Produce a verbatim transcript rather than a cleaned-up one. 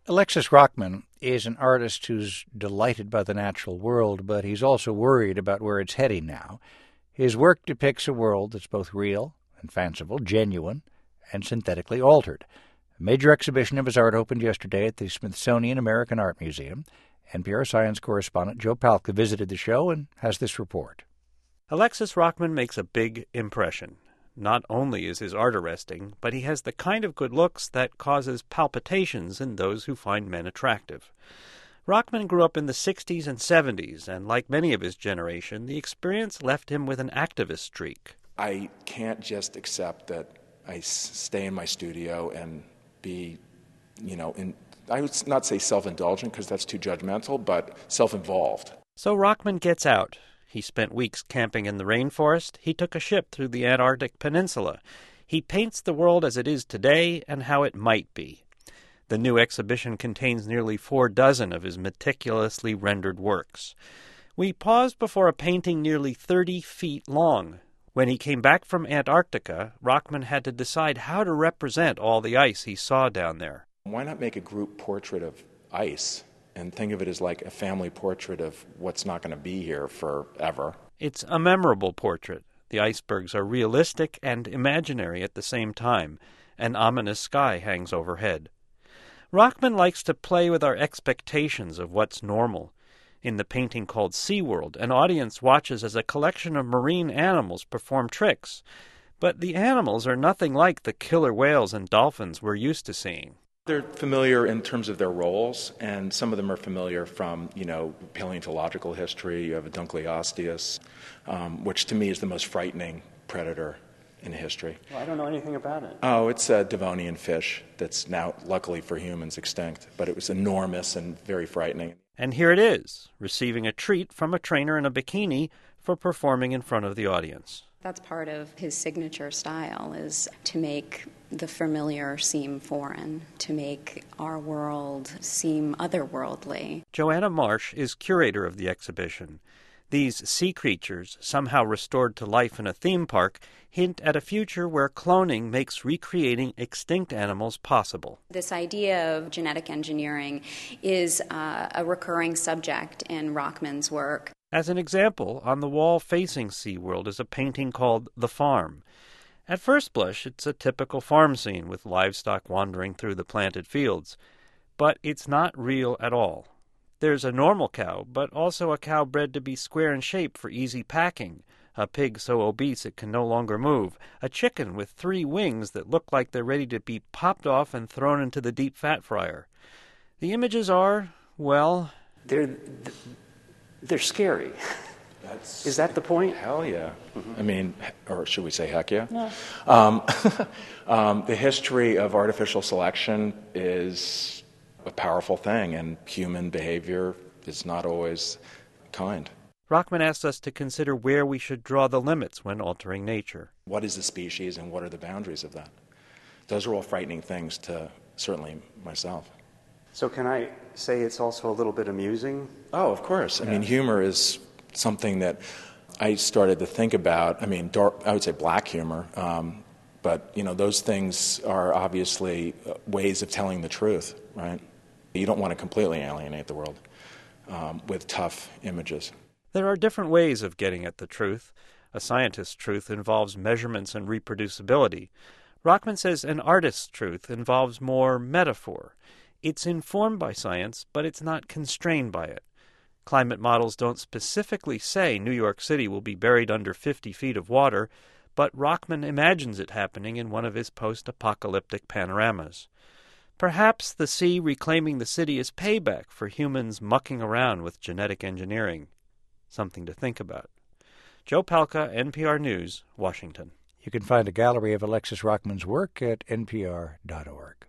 Alexis Rockman is an artist who's delighted by the natural world, but he's also worried about where it's heading now. His work depicts a world that's both real and fanciful, genuine and synthetically altered. A major exhibition of his art opened yesterday at the Smithsonian American Art Museum. N P R science correspondent Joe Palca visited the show and has this report. Alexis Rockman makes a big impression. Not only is his art arresting, but he has the kind of good looks that causes palpitations in those who find men attractive. Rockman grew up in the sixties and seventies, and like many of his generation, the experience left him with an activist streak. I can't just accept that I s- stay in my studio and be, you know, in, I would not say self-indulgent because that's too judgmental, but self-involved. So Rockman gets out. He spent weeks camping in the rainforest. He took a ship through the Antarctic Peninsula. He paints the world as it is today and how it might be. The new exhibition contains nearly four dozen of his meticulously rendered works. We paused before a painting nearly thirty feet long. When he came back from Antarctica, Rockman had to decide how to represent all the ice he saw down there. Why not make a group portrait of ice? And think of it as like a family portrait of what's not going to be here forever. It's a memorable portrait. The icebergs are realistic and imaginary at the same time. An ominous sky hangs overhead. Rockman likes to play with our expectations of what's normal. In the painting called SeaWorld, an audience watches as a collection of marine animals perform tricks. But the animals are nothing like the killer whales and dolphins we're used to seeing. They're familiar in terms of their roles, and some of them are familiar from, you know, paleontological history. You have a Dunkleosteus, um, which to me is the most frightening predator in history. Well, I don't know anything about it. Oh, it's a Devonian fish that's now, luckily for humans, extinct. But it was enormous and very frightening. And here it is, receiving a treat from a trainer in a bikini for performing in front of the audience. That's part of his signature style, is to make the familiar seem foreign, to make our world seem otherworldly. Joanna Marsh is curator of the exhibition. These sea creatures, somehow restored to life in a theme park, hint at a future where cloning makes recreating extinct animals possible. This idea of genetic engineering is uh, a recurring subject in Rockman's work. As an example, on the wall facing SeaWorld is a painting called The Farm. At first blush, it's a typical farm scene with livestock wandering through the planted fields. But it's not real at all. There's a normal cow, but also a cow bred to be square in shape for easy packing, a pig so obese it can no longer move, a chicken with three wings that look like they're ready to be popped off and thrown into the deep fat fryer. The images are, well... They're, they're scary. That's, Is that the point? Hell yeah. Mm-hmm. I mean, or should we say heck yeah? No. Um, um, the history of artificial selection is a powerful thing, and human behavior is not always kind. Rockman asked us to consider where we should draw the limits when altering nature. What is the species and what are the boundaries of that? Those are all frightening things to, certainly, myself. So can I say it's also a little bit amusing? Oh, of course. I Yeah. mean, humor is something that I started to think about. I mean, dark, I would say black humor, um, but, you know, those things are obviously ways of telling the truth, right? You don't want to completely alienate the world um, with tough images. There are different ways of getting at the truth. A scientist's truth involves measurements and reproducibility. Rockman says an artist's truth involves more metaphor. It's informed by science, but it's not constrained by it. Climate models don't specifically say New York City will be buried under fifty feet of water, but Rockman imagines it happening in one of his post-apocalyptic panoramas. Perhaps the sea reclaiming the city is payback for humans mucking around with genetic engineering. Something to think about. Joe Palca, N P R News, Washington. You can find a gallery of Alexis Rockman's work at N P R dot org.